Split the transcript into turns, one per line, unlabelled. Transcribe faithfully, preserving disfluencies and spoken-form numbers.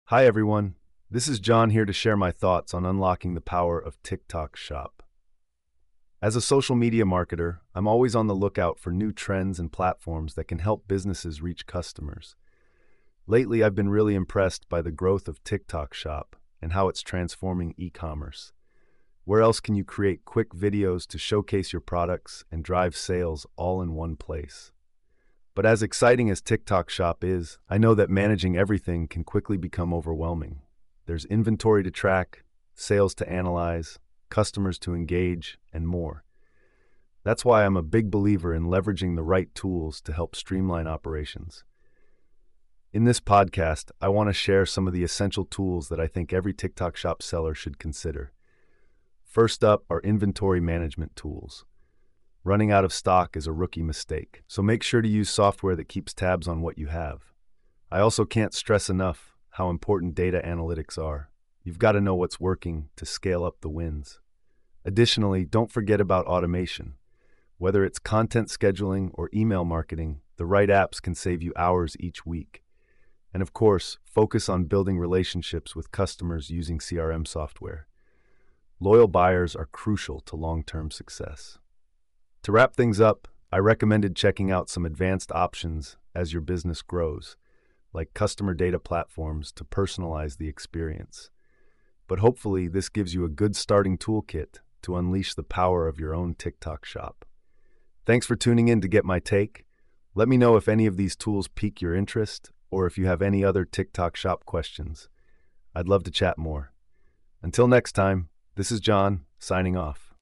Hi everyone, this is John here to share my thoughts on unlocking the power of TikTok Shop. As a social media marketer, I'm always on the lookout for new trends and platforms that can help businesses reach customers. Lately, I've been really impressed by the growth of TikTok Shop and how it's transforming e-commerce. Where else can you create quick videos to showcase your products and drive sales all in one place? But as exciting as TikTok Shop is, I know that managing everything can quickly become overwhelming. There's inventory to track, sales to analyze, customers to engage, and more. That's why I'm a big believer in leveraging the right tools to help streamline operations. In this podcast, I want to share some of the essential tools that I think every TikTok Shop seller should consider. First up are inventory management tools. Running out of stock is a rookie mistake, so make sure to use software that keeps tabs on what you have. I also can't stress enough how important data analytics are. You've got to know what's working to scale up the wins. Additionally, don't forget about automation. Whether it's content scheduling or email marketing, the right apps can save you hours each week. And of course, focus on building relationships with customers using C R M software. Loyal buyers are crucial to long-term success. To wrap things up, I recommended checking out some advanced options as your business grows, like customer data platforms to personalize the experience. But hopefully, this gives you a good starting toolkit to unleash the power of your own TikTok shop. Thanks for tuning in to get my take. Let me know if any of these tools pique your interest or if you have any other TikTok shop questions. I'd love to chat more. Until next time, this is John, signing off.